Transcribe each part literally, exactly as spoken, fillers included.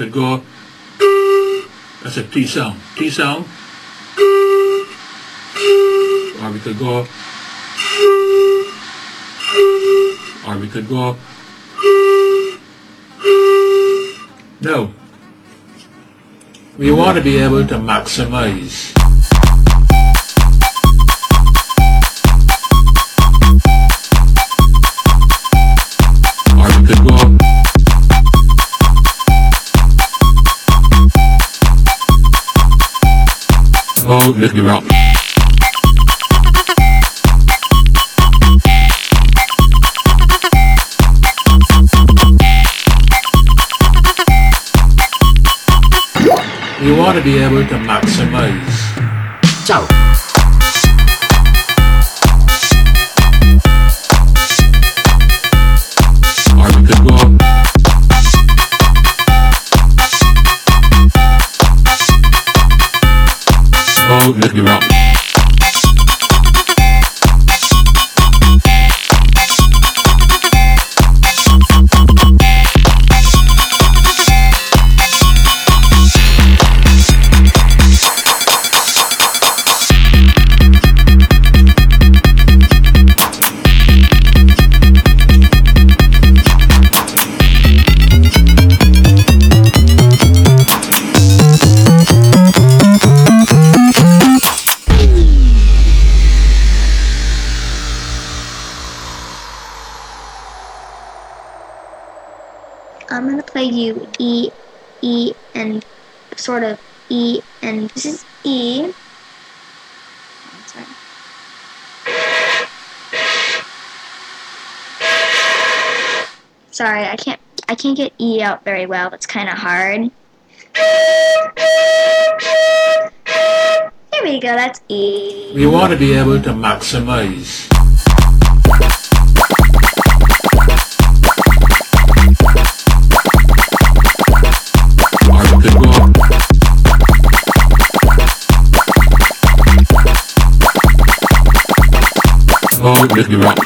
could go. That's a T sound. T sound. Or we could go. Or we could go. No. We want to be able to maximize. Or we could go. Oh, let me rock. You want to be able to maximize. Ciao. Or we could go. Oh, let me rock. I'm gonna play you E, E, and sort of E, and this is E. Oh, sorry. Sorry, I can't. I can't get E out very well. It's kind of hard. Here we go. That's E. We want to be able to maximize. Oh, let me rock.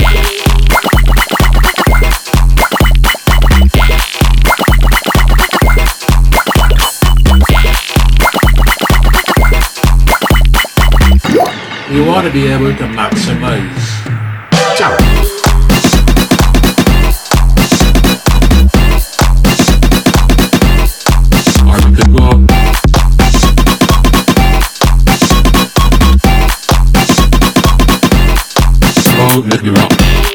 You want to be able to maximize. Ciao. Or we could go. Oh, let me rock.